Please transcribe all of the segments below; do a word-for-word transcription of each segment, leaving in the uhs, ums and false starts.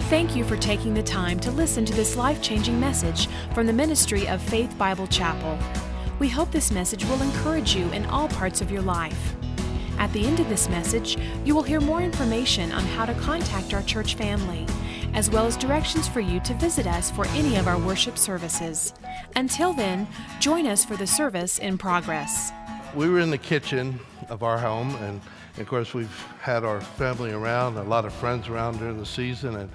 Thank you for taking the time to listen to this life-changing message from the ministry of Faith Bible Chapel. We hope this message will encourage you in all parts of your life. At the end of this message, you will hear more information on how to contact our church family, as well as directions for you to visit us for any of our worship services. Until then, join us for the service in progress. We were in the kitchen of our home, and of course we've had our family around, a lot of friends around during the season, and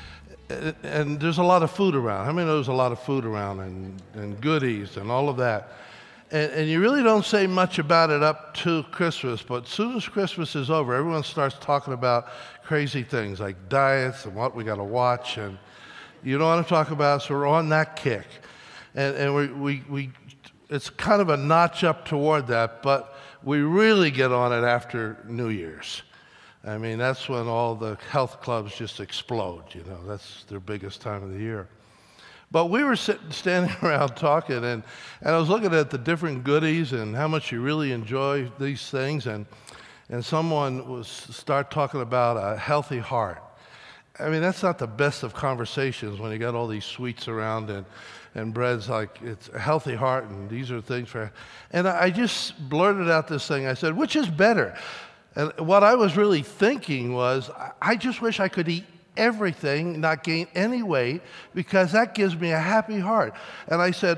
and there's a lot of food around. How many know there's a lot of food around and, and goodies and all of that? And, and you really don't say much about it up to Christmas, but as soon as Christmas is over, everyone starts talking about crazy things like diets and what we got to watch, and you know what I'm talking about. So we're on that kick, and and we we we it's kind of a notch up toward that, but we really get on it after New Year's. I mean, that's when all the health clubs just explode. You know, that's their biggest time of the year. But we were sitting, standing around talking, and, and I was looking at the different goodies and how much you really enjoy these things, and and someone was start talking about a healthy heart. I mean, that's not the best of conversations when you got all these sweets around and, and bread's like, it's a healthy heart, and these are things for... And I just blurted out this thing. I said, which is better? And what I was really thinking was, I just wish I could eat everything, not gain any weight, because that gives me a happy heart. And I said,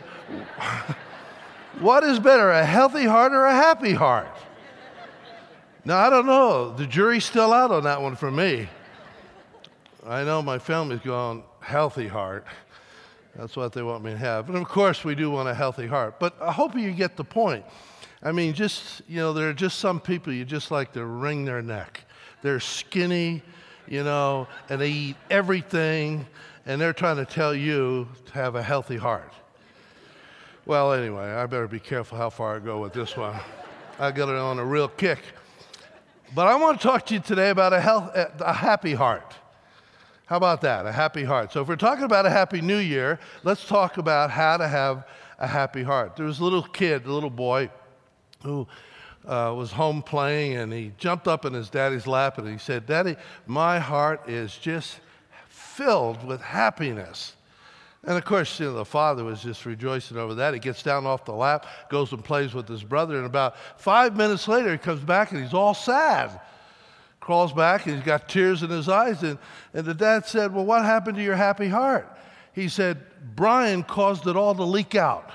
what is better, a healthy heart or a happy heart? Now, I don't know. The jury's still out on that one for me. I know my family's going, healthy heart. That's what they want me to have. And of course, we do want a healthy heart. But I hope you get the point. I mean, just, you know, there are just some people you just like to wring their neck. They're skinny, you know, and they eat everything, and they're trying to tell you to have a healthy heart. Well, anyway, I better be careful how far I go with this one. I got it on a real kick. But I want to talk to you today about a health, a happy heart. How about that, a happy heart? So if we're talking about a happy new year, let's talk about how to have a happy heart. There was a little kid, a little boy, who uh, was home playing, and he jumped up in his daddy's lap, and he said, "Daddy, my heart is just filled with happiness." And of course, you know, the father was just rejoicing over that. He gets down off the lap, goes and plays with his brother, and about five minutes later, he comes back, and he's all sad. Crawls back, and he's got tears in his eyes, and, and the dad said, "Well, what happened to your happy heart?" He said, "Brian caused it all to leak out."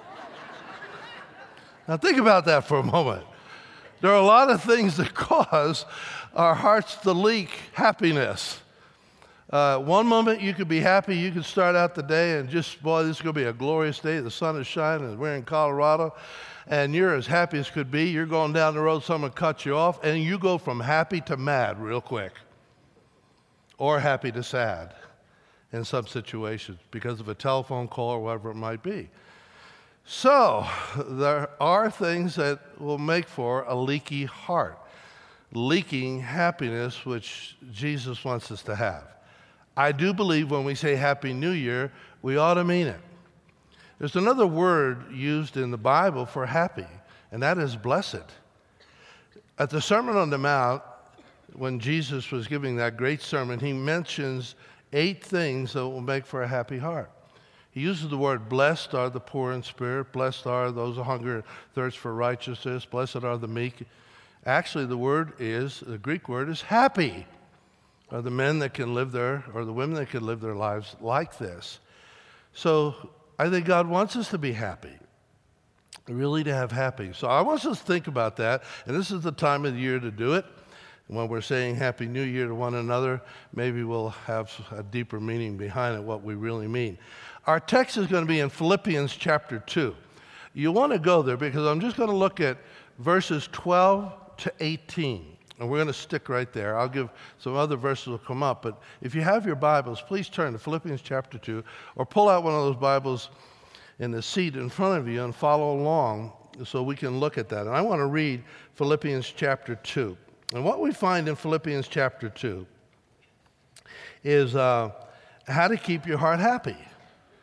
Now think about that for a moment. There are a lot of things that cause our hearts to leak happiness. Uh, one moment you could be happy, you could start out the day and just, boy, this is going to be a glorious day. The sun is shining, and we're in Colorado, and you're as happy as could be. You're going down the road, someone cuts you off, and you go from happy to mad real quick, or happy to sad in some situations because of a telephone call or whatever it might be. So there are things that will make for a leaky heart, leaking happiness, which Jesus wants us to have. I do believe when we say Happy New Year, we ought to mean it. There's another word used in the Bible for happy, and that is blessed. At the Sermon on the Mount, when Jesus was giving that great sermon, he mentions eight things that will make for a happy heart. He uses the word, blessed are the poor in spirit, blessed are those who hunger and thirst for righteousness, blessed are the meek. Actually, the word is, the Greek word is happy, are the men that can live their, or the women that can live their lives like this. So I think God wants us to be happy, really to have happy. So I want us to think about that, and this is the time of the year to do it. And when we're saying Happy New Year to one another, maybe we'll have a deeper meaning behind it, what we really mean. Our text is going to be in Philippians chapter two. You want to go there because I'm just going to look at verses twelve to eighteen. And we're going to stick right there. I'll give some other verses will come up. But if you have your Bibles, please turn to Philippians chapter two, or pull out one of those Bibles in the seat in front of you and follow along so we can look at that. And I want to read Philippians chapter two. And what we find in Philippians chapter two is uh, how to keep your heart happy.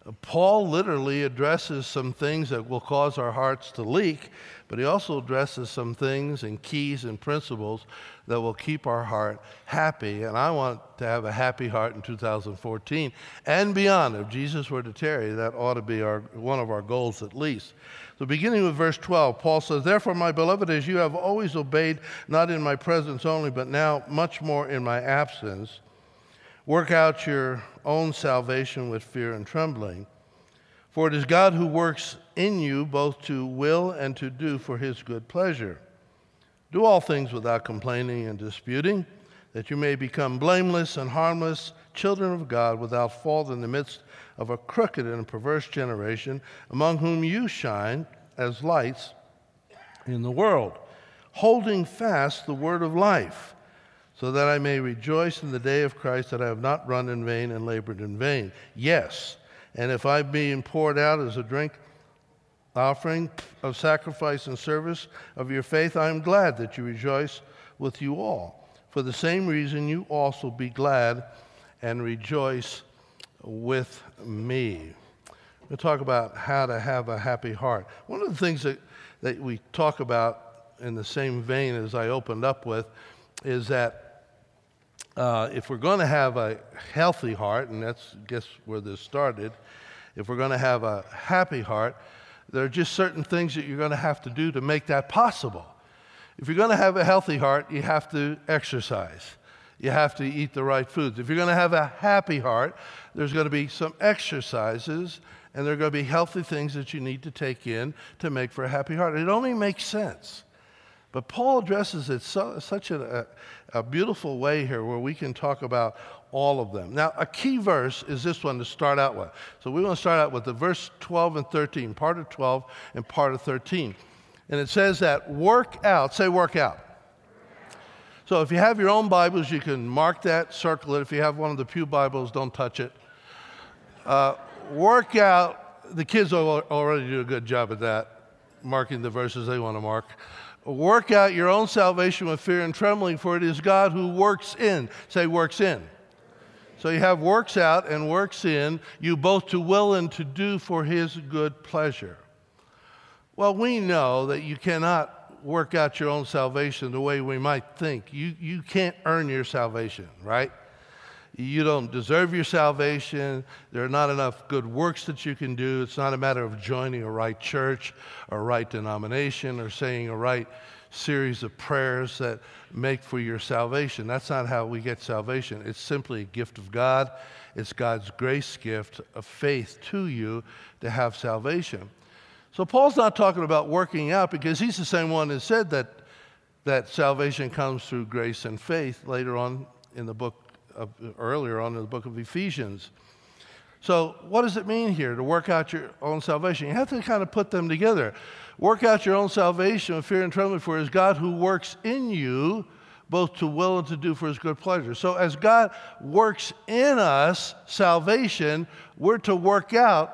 Paul literally addresses some things that will cause our hearts to leak, but he also addresses some things and keys and principles that will keep our heart happy. And I want to have a happy heart in two thousand fourteen and beyond. If Jesus were to tarry, that ought to be our, one of our goals at least. So beginning with verse twelve, Paul says, "Therefore, my beloved, as you have always obeyed, not in my presence only, but now much more in my absence, work out your own salvation with fear and trembling. For it is God who works in you both to will and to do for his good pleasure. Do all things without complaining and disputing, that you may become blameless and harmless, children of God, without fault in the midst of a crooked and perverse generation, among whom you shine as lights in the world, holding fast the word of life, so that I may rejoice in the day of Christ, that I have not run in vain and labored in vain. Yes, and if I be poured out as a drink offering of sacrifice and service of your faith, I am glad that you rejoice with you all. For the same reason, you also be glad and rejoice with me." We'll talk about how to have a happy heart. One of the things that, that we talk about in the same vein as I opened up with is that Uh, if we're going to have a healthy heart, and that's, I guess, where this started, if we're going to have a happy heart, there are just certain things that you're going to have to do to make that possible. If you're going to have a healthy heart, you have to exercise. You have to eat the right foods. If you're going to have a happy heart, there's going to be some exercises, and there are going to be healthy things that you need to take in to make for a happy heart. It only makes sense. But Paul addresses it so, such a, a, a beautiful way here where we can talk about all of them. Now, a key verse is this one to start out with. So we want to start out with the verse twelve and thirteen, part of twelve and part of thirteen. And it says that work out, say work out. So if you have your own Bibles, you can mark that, circle it. If you have one of the Pew Bibles, don't touch it. Uh, work out, the kids already do a good job at that, marking the verses they want to mark. Work out your own salvation with fear and trembling, for it is God who works in. Say works in. So you have works out and works in, you both to will and to do for his good pleasure. Well, we know that you cannot work out your own salvation the way we might think. You, you can't earn your salvation, right? You don't deserve your salvation. There are not enough good works that you can do. It's not a matter of joining a right church, a right denomination, or saying a right series of prayers that make for your salvation. That's not how we get salvation. It's simply a gift of God. It's God's grace gift of faith to you to have salvation. So Paul's not talking about working out, because he's the same one that said that, that salvation comes through grace and faith later on in the book Of, earlier on in the book of Ephesians. So what does it mean here to work out your own salvation? You have to kind of put them together. Work out your own salvation with fear and trembling, for it is God who works in you both to will and to do for his good pleasure. So as God works in us salvation, we're to work out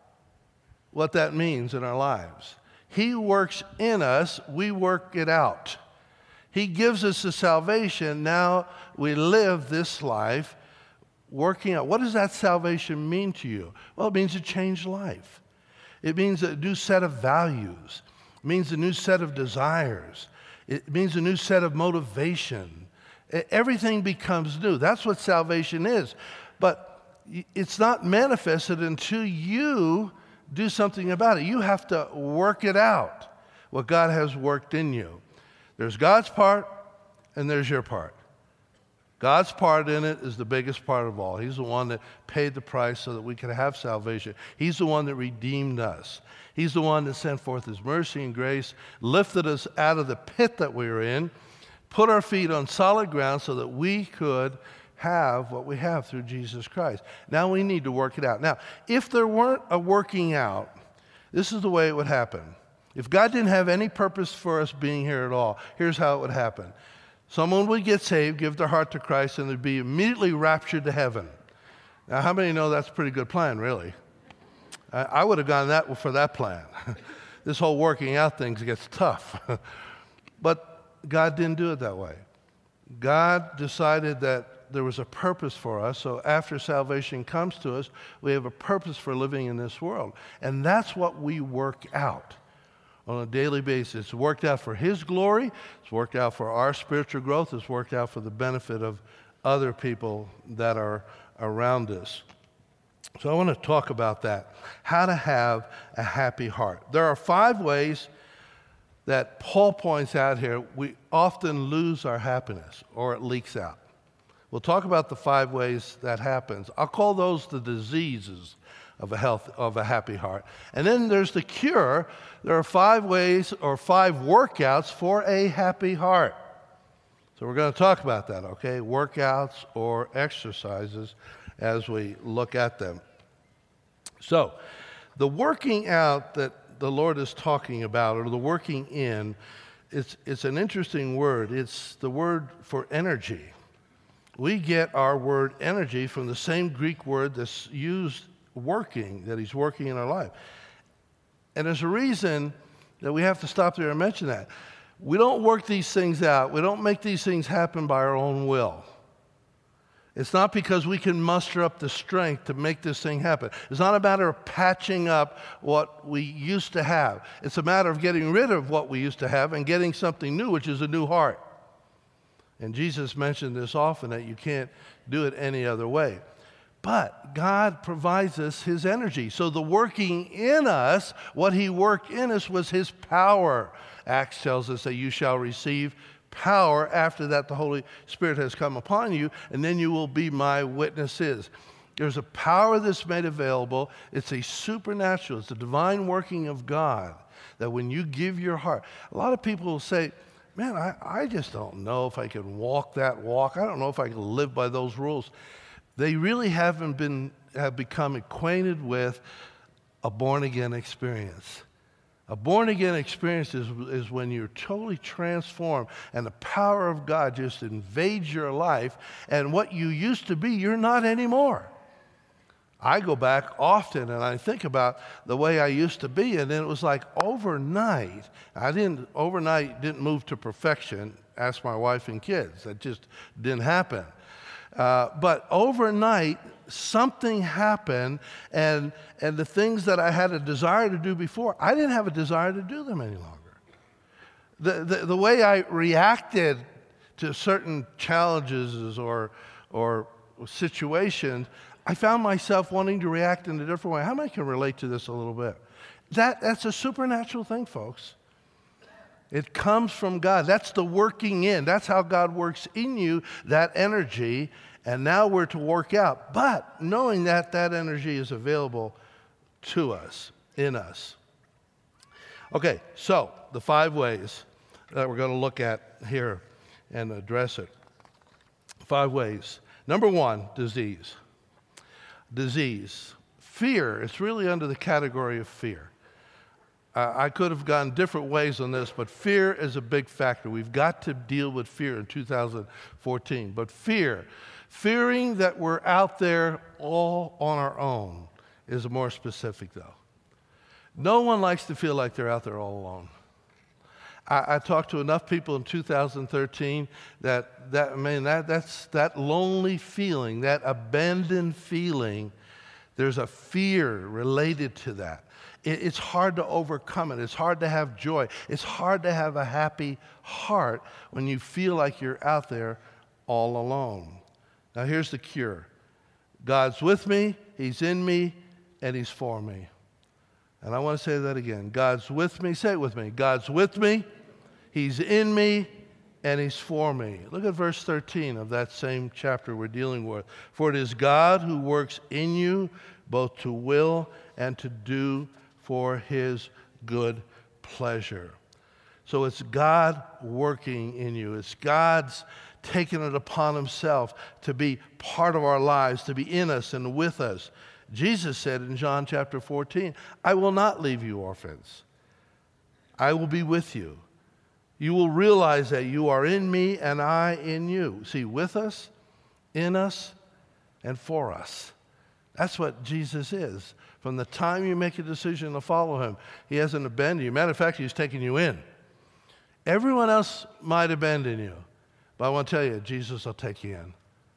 what that means in our lives. He works in us, we work it out. He gives us the salvation. Now we live this life working out. What does that salvation mean to you? Well, it means a changed life. It means a new set of values. It means a new set of desires. It means a new set of motivation. Everything becomes new. That's what salvation is. But it's not manifested until you do something about it. You have to work it out, what God has worked in you. There's God's part, and there's your part. God's part in it is the biggest part of all. He's the one that paid the price so that we could have salvation. He's the one that redeemed us. He's the one that sent forth his mercy and grace, lifted us out of the pit that we were in, put our feet on solid ground so that we could have what we have through Jesus Christ. Now we need to work it out. Now, if there weren't a working out, this is the way it would happen. If God didn't have any purpose for us being here at all, here's how it would happen. Someone would get saved, give their heart to Christ, and they'd be immediately raptured to heaven. Now, how many know that's a pretty good plan, really? I, I would have gone that for that plan. This whole working out thing gets tough. But God didn't do it that way. God decided that there was a purpose for us. So after salvation comes to us, we have a purpose for living in this world. And that's what we work out on a daily basis. It's worked out for His glory. It's worked out for our spiritual growth. It's worked out for the benefit of other people that are around us. So I want to talk about that, how to have a happy heart. There are five ways that Paul points out here we often lose our happiness or it leaks out. We'll talk about the five ways that happens. I'll call those the diseases of a health of a happy heart. And then there's the cure. There are five ways or five workouts for a happy heart. So we're going to talk about that, okay? Workouts or exercises as we look at them. So, the working out that the Lord is talking about, or the working in, it's, it's an interesting word. It's the word for energy. We get our word energy from the same Greek word that's used working, that He's working in our life. And there's a reason that we have to stop there and mention that. We don't work these things out. We don't make these things happen by our own will. It's not because we can muster up the strength to make this thing happen. It's not a matter of patching up what we used to have. It's a matter of getting rid of what we used to have and getting something new, which is a new heart. And Jesus mentioned this often, that you can't do it any other way. But God provides us His energy. So the working in us, what He worked in us was His power. Acts tells us that you shall receive power. After that, the Holy Spirit has come upon you, and then you will be my witnesses. There's a power that's made available. It's a supernatural, it's a divine working of God, that when you give your heart, a lot of people will say, man, I, I just don't know if I can walk that walk. I don't know if I can live by those rules. They really haven't been, have become acquainted with a born-again experience. A born-again experience is, is when you're totally transformed and the power of God just invades your life, and what you used to be, you're not anymore. I go back often and I think about the way I used to be, and then it was like overnight. I didn't, overnight didn't move to perfection. Ask my wife and kids. That just didn't happen. Uh, but overnight, something happened, and and the things that I had a desire to do before, I didn't have a desire to do them any longer. The the, the way I reacted to certain challenges or or situations, I found myself wanting to react in a different way. How many can relate to this a little bit? That that's a supernatural thing, folks. It comes from God. That's the working in. That's how God works in you, that energy. And now we're to work out. But knowing that that energy is available to us, in us. Okay, so the five ways that we're going to look at here and address it. Five ways. Number one, disease. Disease. Fear. It's really under the category of fear. Uh, I could have gone different ways on this, but fear is a big factor. We've got to deal with fear in two thousand fourteen. But fear, fearing that we're out there all on our own, is more specific, though. No one likes to feel like they're out there all alone. I, I talked to enough people in two thousand thirteen that that I mean that that's that lonely feeling, that abandoned feeling. There's a fear related to that. It's hard to overcome it. It's hard to have joy. It's hard to have a happy heart when you feel like you're out there all alone. Now here's the cure. God's with me, He's in me, and He's for me. And I want to say that again. God's with me. Say it with me. God's with me, He's in me, and He's for me. Look at verse thirteen of that same chapter we're dealing with. For it is God who works in you both to will and to do for His good pleasure. So it's God working in you. It's God's taking it upon Himself to be part of our lives, to be in us and with us. Jesus said in John chapter fourteen, I will not leave you orphans. I will be with you. You will realize that you are in me and I in you. See, with us, in us, and for us. That's what Jesus is. From the time you make a decision to follow Him, He hasn't abandoned you. Matter of fact, He's taken you in. Everyone else might abandon you, but I want to tell you, Jesus will take you in.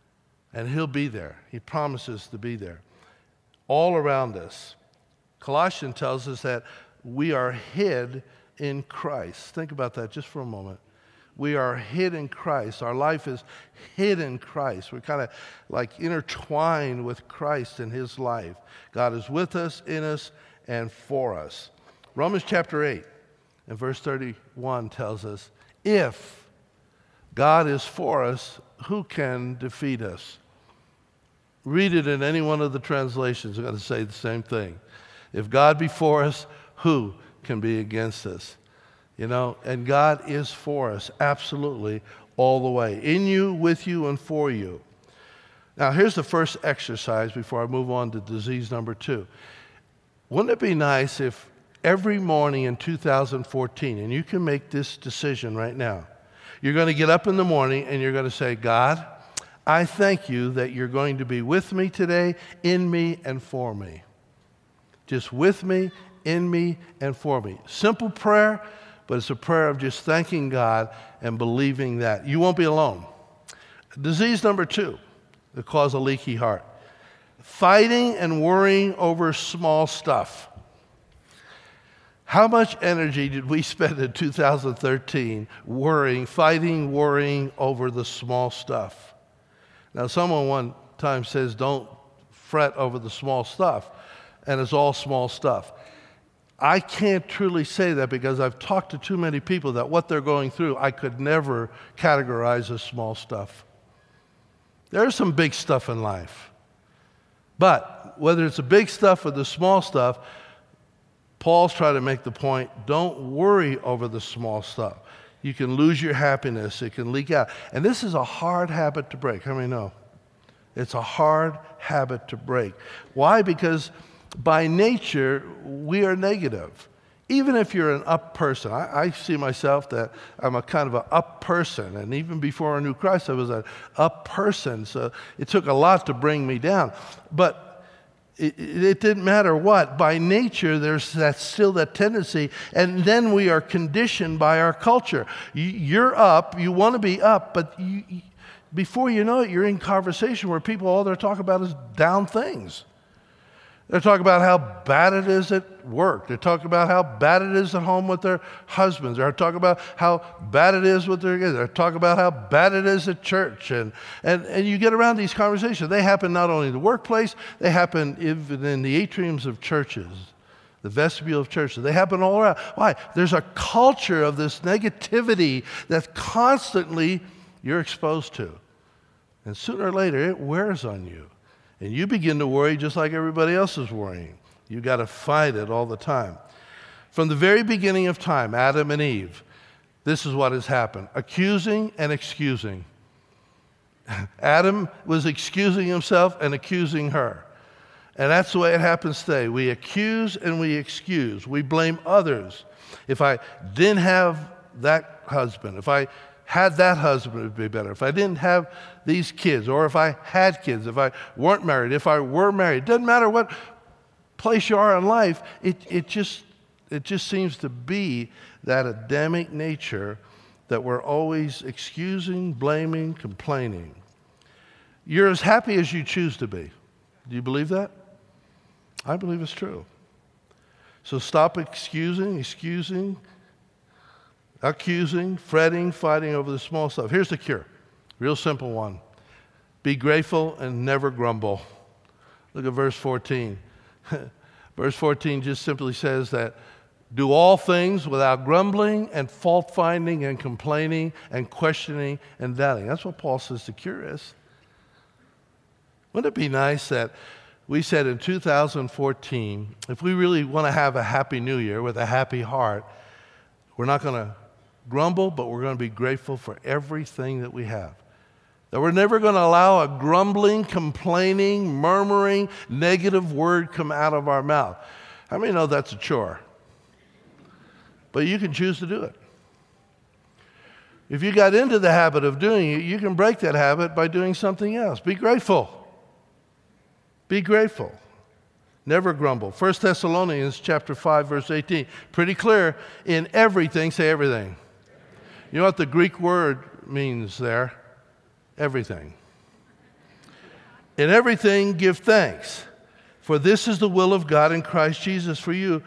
And he'll be there. He promises to be there. All around us. Colossians tells us that we are hid in Christ. Think about that just for a moment. We are hid in Christ. Our life is hid in Christ. We're kind of like intertwined with Christ in his life. God is with us, in us, and for us. Romans chapter eight and verse thirty-one tells us, if God is for us, who can defeat us? Read it in any one of the translations. They're going to say the same thing. If God be for us, who can be against us? You know, and God is for us, absolutely, all the way. In you, with you, and for you. Now, here's the first exercise before I move on to disease number two. Wouldn't it be nice if every morning in two thousand fourteen, and you can make this decision right now, you're going to get up in the morning and you're going to say, God, I thank you that you're going to be with me today, in me, and for me. Just with me, in me, and for me. Simple prayer, but it's a prayer of just thanking God and believing that. You won't be alone. Disease number two that causes a leaky heart. Fighting and worrying over small stuff. How much energy did we spend in two thousand thirteen worrying, fighting, worrying over the small stuff? Now, someone one time says, don't fret over the small stuff, and it's all small stuff. I can't truly say that because I've talked to too many people that what they're going through, I could never categorize as small stuff. There's some big stuff in life. But whether it's the big stuff or the small stuff, Paul's trying to make the point, don't worry over the small stuff. You can lose your happiness. It can leak out. And this is a hard habit to break. How many know? It's a hard habit to break. Why? Because by nature, we are negative. Even if you're an up person. I, I see myself that I'm a kind of an up person. And even before I knew Christ, I was an up person. So it took a lot to bring me down. But It, it didn't matter what. By nature, there's that still that tendency, and then we are conditioned by our culture. You, you're up, you want to be up, but you, you, before you know it, you're in conversation where people, all they're talking about is down things. They're talking about how bad it is at work. They're talking about how bad it is at home with their husbands. They're talking about how bad it is with their kids. They're talking about how bad it is at church. And, and, and you get around these conversations. They happen not only in the workplace, they happen even in the atriums of churches, the vestibule of churches. They happen all around. Why? There's a culture of this negativity that constantly you're exposed to. And sooner or later, it wears on you. And you begin to worry just like everybody else is worrying. You've got to fight it all the time. From the very beginning of time, Adam and Eve, this is what has happened. Accusing and excusing. Adam was excusing himself and accusing her. And that's the way it happens today. We accuse and we excuse. We blame others. If I didn't have that husband, if I had that husband, it would be better. If I didn't have these kids, or if I had kids, if I weren't married, if I were married, doesn't matter what place you are in life, it, it just it just seems to be that Adamic nature that we're always excusing, blaming, complaining. You're as happy as you choose to be. Do you believe that? I believe it's true. So stop excusing, excusing, accusing, fretting, fighting over the small stuff. Here's the cure. Real simple one. Be grateful and never grumble. Look at verse fourteen. Verse fourteen just simply says that do all things without grumbling and fault-finding and complaining and questioning and doubting. That's what Paul says the cure is. Wouldn't it be nice that we said in two thousand fourteen, if we really want to have a happy new year with a happy heart, we're not going to grumble, but we're going to be grateful for everything that we have. That we're never going to allow a grumbling, complaining, murmuring, negative word come out of our mouth. How many know that's a chore? But you can choose to do it. If you got into the habit of doing it, you can break that habit by doing something else. Be grateful. Be grateful. Never grumble. First Thessalonians chapter five, verse eighteen. Pretty clear. In everything, say everything. You know what the Greek word means there? Everything. In everything give thanks, for this is the will of God in Christ Jesus for you.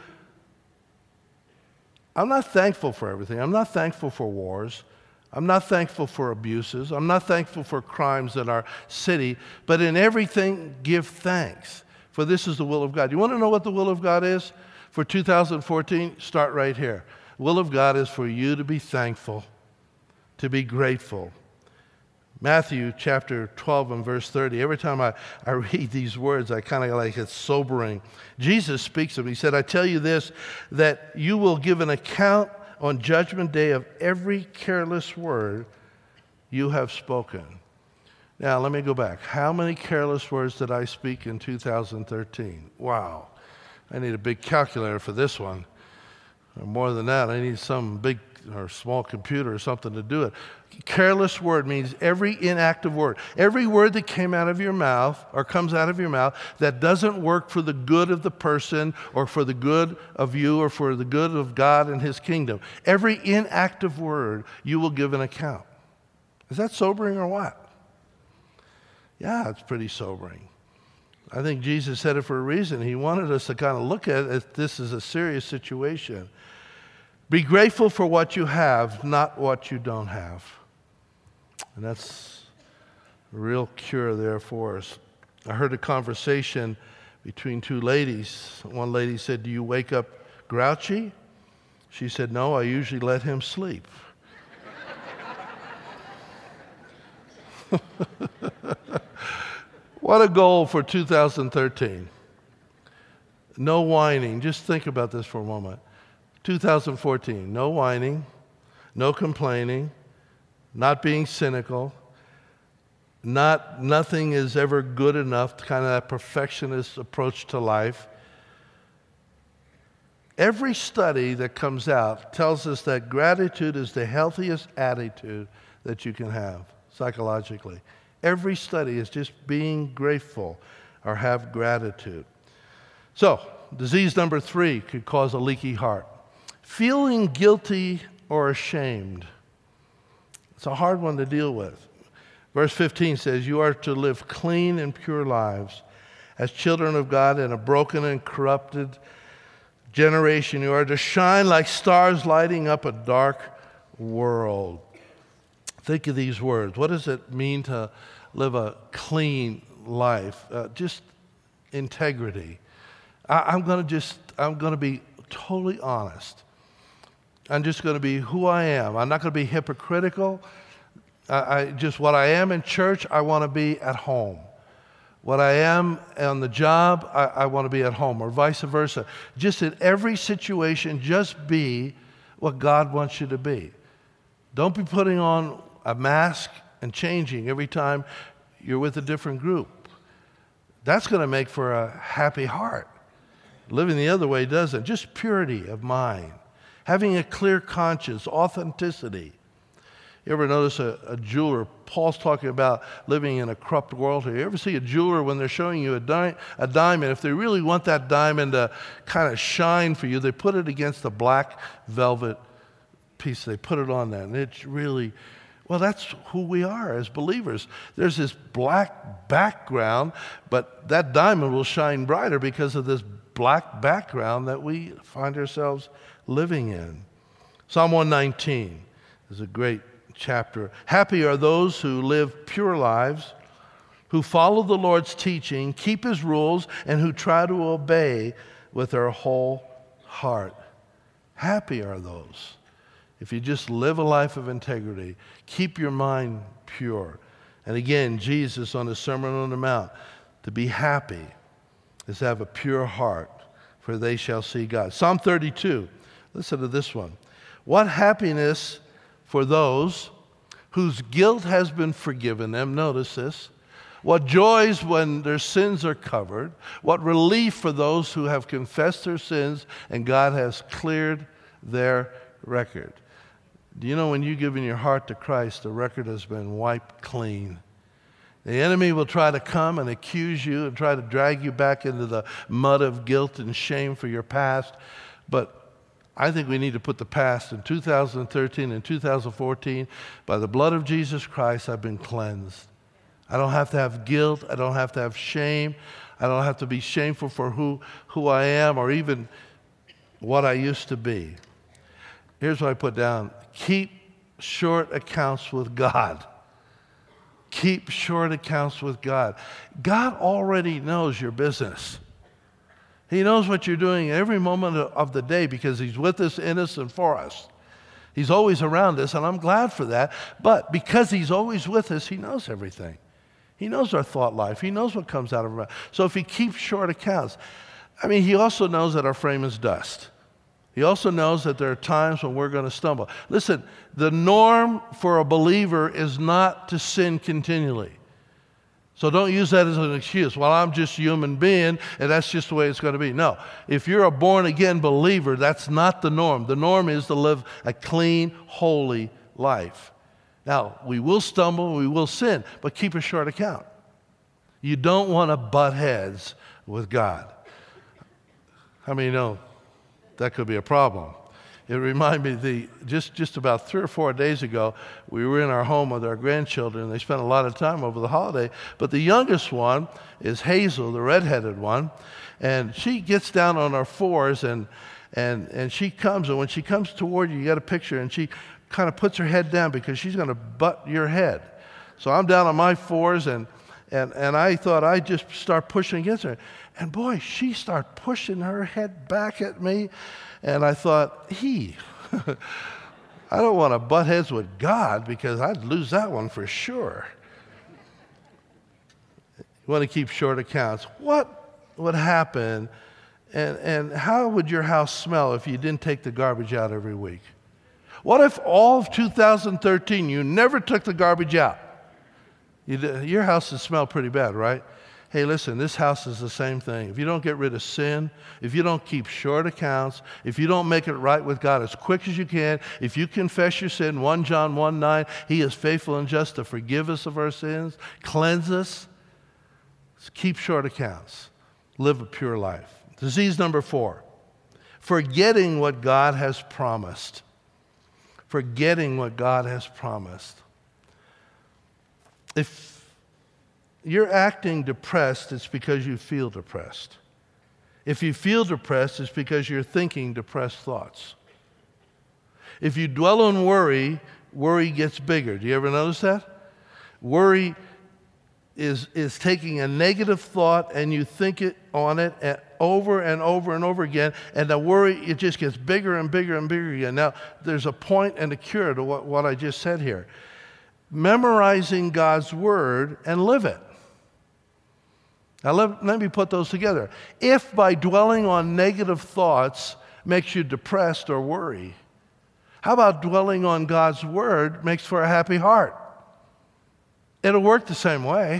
I'm not thankful for everything. I'm not thankful for wars. I'm not thankful for abuses. I'm not thankful for crimes in our city. But in everything, give thanks, for this is the will of God. You want to know what the will of God is for two thousand fourteen? Start right here. The will of God is for you to be thankful, to be grateful. Matthew chapter twelve and verse thirty. Every time I, I read these words, I kind of like it's sobering. Jesus speaks of it. He said, I tell you this, that you will give an account on Judgment Day of every careless word you have spoken. Now, let me go back. How many careless words did I speak in two thousand thirteen? Wow. I need a big calculator for this one. Or more than that, I need some big or small computer or something to do it. Careless word means every inactive word. Every word that came out of your mouth or comes out of your mouth that doesn't work for the good of the person or for the good of you or for the good of God and His kingdom. Every inactive word you will give an account. Is that sobering or what? Yeah, it's pretty sobering. I think Jesus said it for a reason. He wanted us to kind of look at it. This is a serious situation. Be grateful for what you have, not what you don't have. And that's a real cure there for us. I heard a conversation between two ladies. One lady said, do you wake up grouchy? She said, no, I usually let him sleep. What a goal for two thousand thirteen. No whining. Just think about this for a moment. two thousand fourteen, no whining, no complaining, not being cynical, not nothing is ever good enough, kind of that perfectionist approach to life. Every study that comes out tells us that gratitude is the healthiest attitude that you can have psychologically. Every study is just being grateful or have gratitude. So, disease number three could cause a leaky heart. Feeling guilty or ashamed. It's a hard one to deal with. Verse fifteen says, you are to live clean and pure lives as children of God in a broken and corrupted generation. You are to shine like stars lighting up a dark world. Think of these words. What does it mean to live a clean life? Uh, just integrity. I, I'm going to just, I'm going to be totally honest. I'm just going to be who I am. I'm not going to be hypocritical. I, I just what I am in church, I want to be at home. What I am on the job, I, I want to be at home, or vice versa. Just in every situation, just be what God wants you to be. Don't be putting on a mask and changing every time you're with a different group. That's going to make for a happy heart. Living the other way doesn't. Just purity of mind. Having a clear conscience, authenticity. You ever notice a, a jeweler? Paul's talking about living in a corrupt world here. You ever see a jeweler when they're showing you a, di- a diamond, if they really want that diamond to kind of shine for you, they put it against a black velvet piece. They put it on that, and it's really, well, that's who we are as believers. There's this black background, but that diamond will shine brighter because of this black background that we find ourselves living in. Psalm one nineteen is a great chapter. Happy are those who live pure lives, who follow the Lord's teaching, keep His rules, and who try to obey with their whole heart. Happy are those. If you just live a life of integrity, keep your mind pure. And again, Jesus on the Sermon on the Mount, to be happy is to have a pure heart, for they shall see God. Psalm thirty-two, listen to this one. What happiness for those whose guilt has been forgiven them. Notice this. What joys when their sins are covered. What relief for those who have confessed their sins and God has cleared their record. Do you know when you give in your heart to Christ, the record has been wiped clean? The enemy will try to come and accuse you and try to drag you back into the mud of guilt and shame for your past. But I think we need to put the past in two thousand thirteen and two thousand fourteen. By the blood of Jesus Christ, I've been cleansed. I don't have to have guilt. I don't have to have shame. I don't have to be shameful for who, who I am or even what I used to be. Here's what I put down. Keep short accounts with God. Keep short accounts with God. God already knows your business. He knows what you're doing every moment of the day because He's with us, in us, and for us. He's always around us, and I'm glad for that. But because He's always with us, He knows everything. He knows our thought life. He knows what comes out of our mouth. So if He keeps short accounts, I mean, He also knows that our frame is dust. He also knows that there are times when we're going to stumble. Listen, the norm for a believer is not to sin continually. So don't use that as an excuse. Well, I'm just a human being, and that's just the way it's going to be. No. If you're a born-again believer, that's not the norm. The norm is to live a clean, holy life. Now, we will stumble, we will sin, but keep a short account. You don't want to butt heads with God. How many know that could be a problem? It reminded me, the, just, just about three or four days ago, we were in our home with our grandchildren, and they spent a lot of time over the holiday. But the youngest one is Hazel, the redheaded one, and she gets down on her fours, and, and, and she comes, and when she comes toward you, you got a picture, and she kind of puts her head down because she's going to butt your head. So I'm down on my fours, and, and, and I thought I'd just start pushing against her. And boy, she started pushing her head back at me. And I thought, he, I don't want to butt heads with God because I'd lose that one for sure. You want to keep short accounts. What would happen and, and how would your house smell if you didn't take the garbage out every week? What if all of two thousand thirteen you never took the garbage out? You, your house would smell pretty bad, right? Hey, listen, this house is the same thing. If you don't get rid of sin, if you don't keep short accounts, if you don't make it right with God as quick as you can, if you confess your sin, First John one nine, He is faithful and just to forgive us of our sins, cleanse us. Keep short accounts. Live a pure life. Disease number four, forgetting what God has promised. Forgetting what God has promised. If you're acting depressed, it's because you feel depressed. If you feel depressed, it's because you're thinking depressed thoughts. If you dwell on worry, worry gets bigger. Do you ever notice that? Worry is, is taking a negative thought and you think it on it and over and over and over again, and the worry, it just gets bigger and bigger and bigger again. Now, there's a point and a cure to what, what I just said here. Memorizing God's Word and live it. Now, let, let me put those together. If by dwelling on negative thoughts makes you depressed or worry, how about dwelling on God's Word makes for a happy heart? It'll work the same way.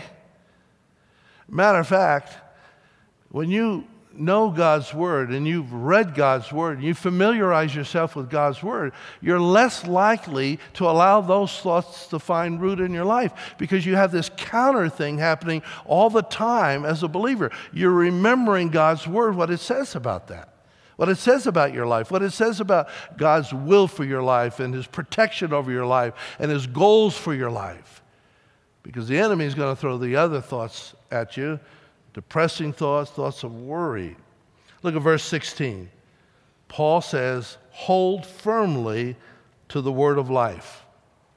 Matter of fact, when you know God's Word and you've read God's Word and you familiarize yourself with God's Word, you're less likely to allow those thoughts to find root in your life because you have this counter thing happening all the time as a believer. You're remembering God's Word, what it says about that, what it says about your life, what it says about God's will for your life and His protection over your life and His goals for your life. Because the enemy is going to throw the other thoughts at you, depressing thoughts, thoughts of worry. Look at verse sixteen. Paul says, hold firmly to the word of life.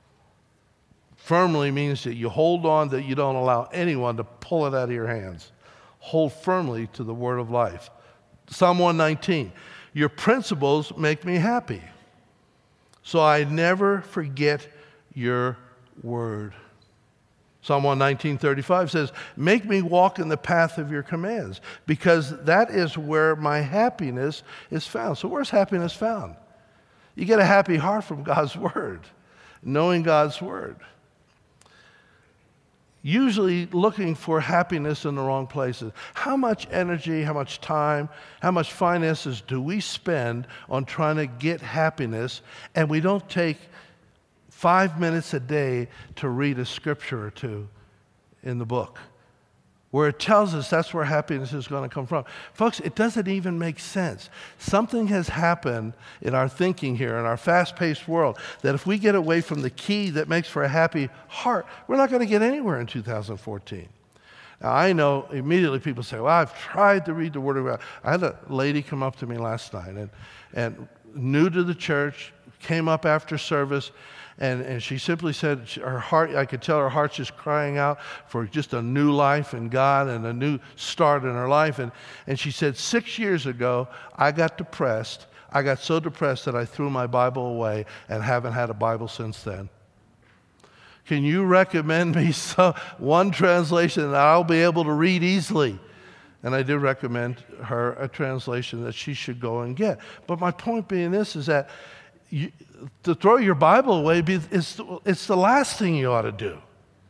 Firmly means that you hold on, that you don't allow anyone to pull it out of your hands. Hold firmly to the word of life. Psalm one nineteen, your principles make me happy, so I never forget your word. Psalm one nineteen thirty-five says, make me walk in the path of your commands, because that is where my happiness is found. So where's happiness found? You get a happy heart from God's Word, knowing God's Word. Usually looking for happiness in the wrong places. How much energy, how much time, how much finances do we spend on trying to get happiness, and we don't take five minutes a day to read a scripture or two in the book where it tells us that's where happiness is going to come from. Folks, it doesn't even make sense. Something has happened in our thinking here, in our fast-paced world, that if we get away from the key that makes for a happy heart, we're not going to get anywhere in two thousand fourteen. Now, I know immediately people say, well, I've tried to read the Word of God. I had a lady come up to me last night, and, and new to the church, came up after service, And, and she simply said her heart, I could tell her heart's just crying out for just a new life in God and a new start in her life. And, and she said, six years ago, I got depressed. I got so depressed that I threw my Bible away and haven't had a Bible since then. Can you recommend me some, one translation that I'll be able to read easily? And I did recommend her a translation that she should go and get. But my point being this is that You, to throw your Bible away, it's, it's the last thing you ought to do.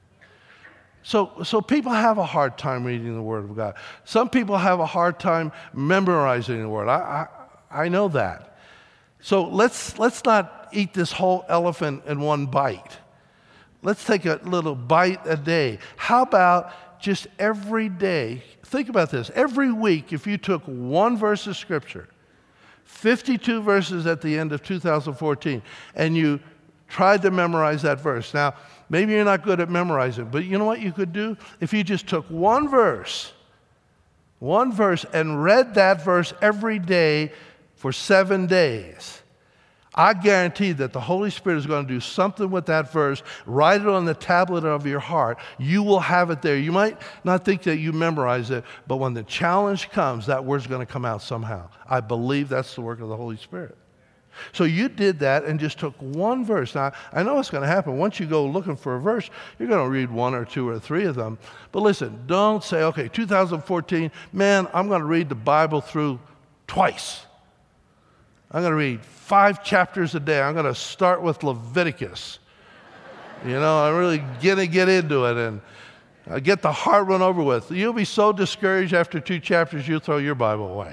So, so people have a hard time reading the Word of God. Some people have a hard time memorizing the Word. I, I, I know that. So let's, let's not eat this whole elephant in one bite. Let's take a little bite a day. How about just every day? Think about this. Every week, if you took one verse of Scripture, fifty-two verses at the end of two thousand fourteen, and you tried to memorize that verse. Now, maybe you're not good at memorizing, but you know what you could do? If you just took one verse, one verse, and read that verse every day for seven days, I guarantee that the Holy Spirit is going to do something with that verse. Write it on the tablet of your heart. You will have it there. You might not think that you memorize it, but when the challenge comes, that word's going to come out somehow. I believe that's the work of the Holy Spirit. So you did that and just took one verse. Now, I know what's going to happen. Once you go looking for a verse, you're going to read one or two or three of them. But listen, don't say, okay, two thousand fourteen, man, I'm going to read the Bible through twice. I'm going to read five chapters a day. I'm going to start with Leviticus. You know, I'm really going to get into it and uh, get the heart run over with. You'll be so discouraged after two chapters, you'll throw your Bible away.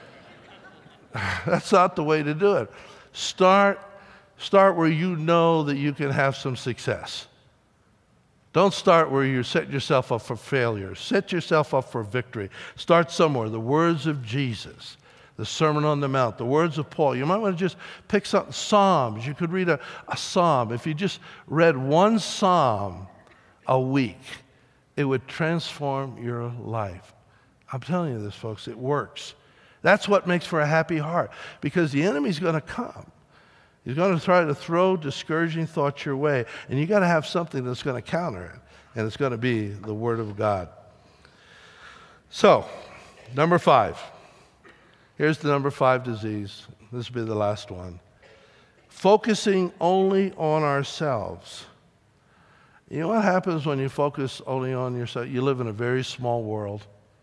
That's not the way to do it. Start, start where you know that you can have some success. Don't start where you set yourself up for failure. Set yourself up for victory. Start somewhere. The words of Jesus. The Sermon on the Mount, the words of Paul. You might want to just pick some Psalms. You could read a, a psalm. If you just read one psalm a week, it would transform your life. I'm telling you this, folks, it works. That's what makes for a happy heart, because the enemy's going to come. He's going to try to throw discouraging thoughts your way, and you got to have something that's going to counter it, and it's going to be the Word of God. So, number five. Here's the number five disease. This will be the last one. Focusing only on ourselves. You know what happens when you focus only on yourself? You live in a very small world.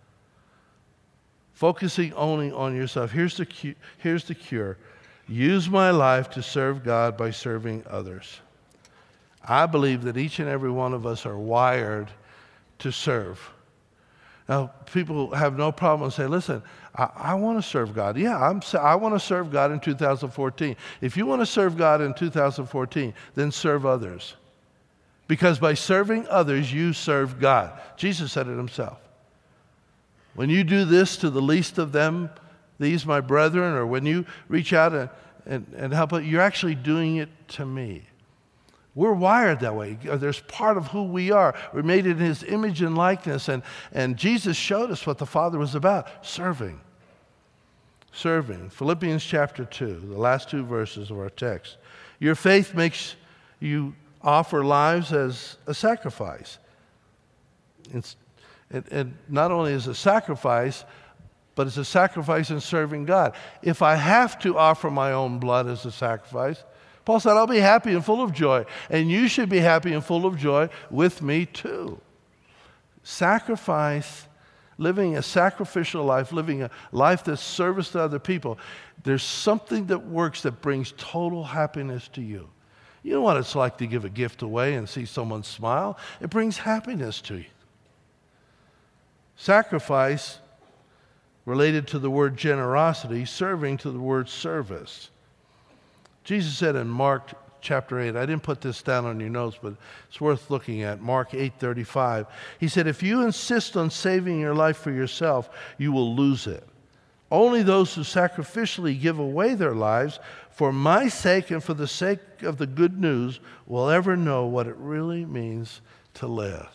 Focusing only on yourself. Here's the cu- here's the cure. Use my life to serve God by serving others. I believe that each and every one of us are wired to serve. Now, people have no problem saying, listen, I, I want to serve God. Yeah, I'm, I want to serve God in two thousand fourteen. If you want to serve God in two thousand fourteen, then serve others. Because by serving others, you serve God. Jesus said it himself. When you do this to the least of them, these my brethren, or when you reach out and, and, and help, you're actually doing it to me. We're wired that way. There's part of who we are. We're made in his image and likeness. And, and Jesus showed us what the Father was about, serving. Serving. Philippians chapter two, the last two verses of our text. Your faith makes you offer lives as a sacrifice. It's, it, it not only is a sacrifice, but it's a sacrifice in serving God. If I have to offer my own blood as a sacrifice, Paul said, I'll be happy and full of joy. And you should be happy and full of joy with me too. Sacrifice, living a sacrificial life, living a life that's service to other people. There's something that works that brings total happiness to you. You know what it's like to give a gift away and see someone smile? It brings happiness to you. Sacrifice, related to the word generosity, serving to the word service. Jesus said in Mark chapter eight. I didn't put this down on your notes, but it's worth looking at. Mark eight thirty-five. He said, if you insist on saving your life for yourself, you will lose it. Only those who sacrificially give away their lives for my sake and for the sake of the good news will ever know what it really means to live.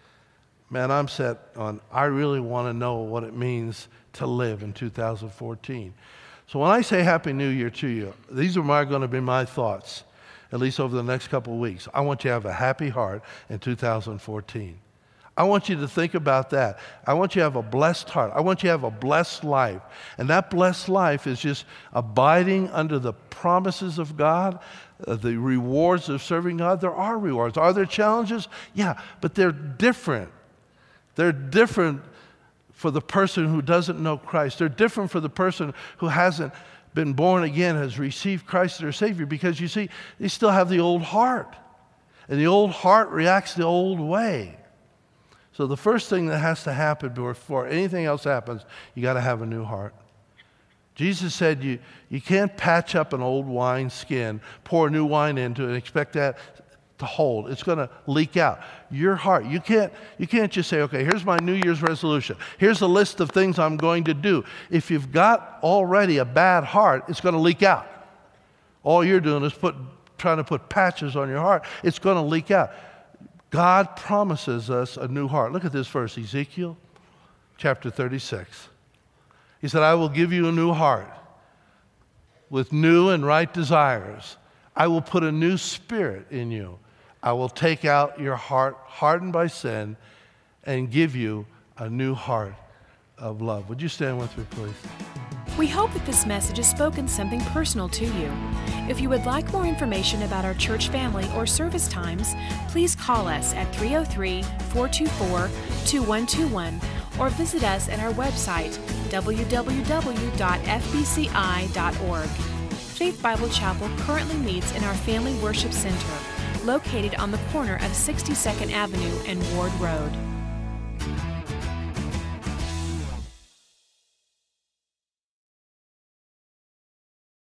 Man, I'm set on, I really want to know what it means to live in two thousand fourteen. So when I say Happy New Year to you, these are my, going to be my thoughts, at least over the next couple of weeks. I want you to have a happy heart in two thousand fourteen. I want you to think about that. I want you to have a blessed heart. I want you to have a blessed life. And that blessed life is just abiding under the promises of God, uh, the rewards of serving God. There are rewards. Are there challenges? Yeah, but they're different. They're different for the person who doesn't know Christ. They're different for the person who hasn't been born again, has received Christ as their Savior, because you see, they still have the old heart. And the old heart reacts the old way. So the first thing that has to happen before anything else happens, you got to have a new heart. Jesus said you, you can't patch up an old wine skin, pour new wine into it, and expect that to hold. It's going to leak out. Your heart, you can't, you can't just say, okay, here's my New Year's resolution. Here's a list of things I'm going to do. If you've got already a bad heart, it's going to leak out. All you're doing is put, trying to put patches on your heart. It's going to leak out. God promises us a new heart. Look at this verse, Ezekiel chapter thirty-six. He said, I will give you a new heart with new and right desires. I will put a new spirit in you. I will take out your heart hardened by sin and give you a new heart of love. Would you stand with me, please? We hope that this message has spoken something personal to you. If you would like more information about our church family or service times, please call us at three oh three, four two four, two one two one or visit us at our website, w w w dot f b c i dot org. Faith Bible Chapel currently meets in our Family Worship Center, located on the corner of sixty-second Avenue and Ward Road.